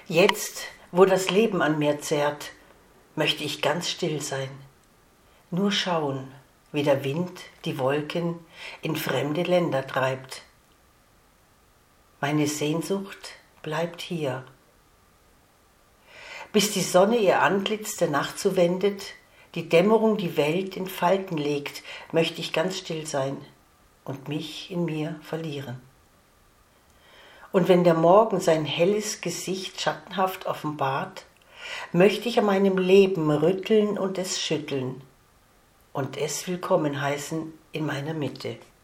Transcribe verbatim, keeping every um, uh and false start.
Jetzt, wo das Leben an mir zerrt, möchte ich ganz still sein. Nur schauen, wie der Wind die Wolken in fremde Länder treibt. Meine Sehnsucht bleibt hier. Bis die Sonne ihr Antlitz der Nacht zuwendet, die Dämmerung die Welt in Falten legt, möchte ich ganz still sein und mich in mir verlieren. Und wenn der Morgen sein helles Gesicht schattenhaft offenbart, möchte ich an meinem Leben rütteln und es schütteln und es willkommen heißen in meiner Mitte.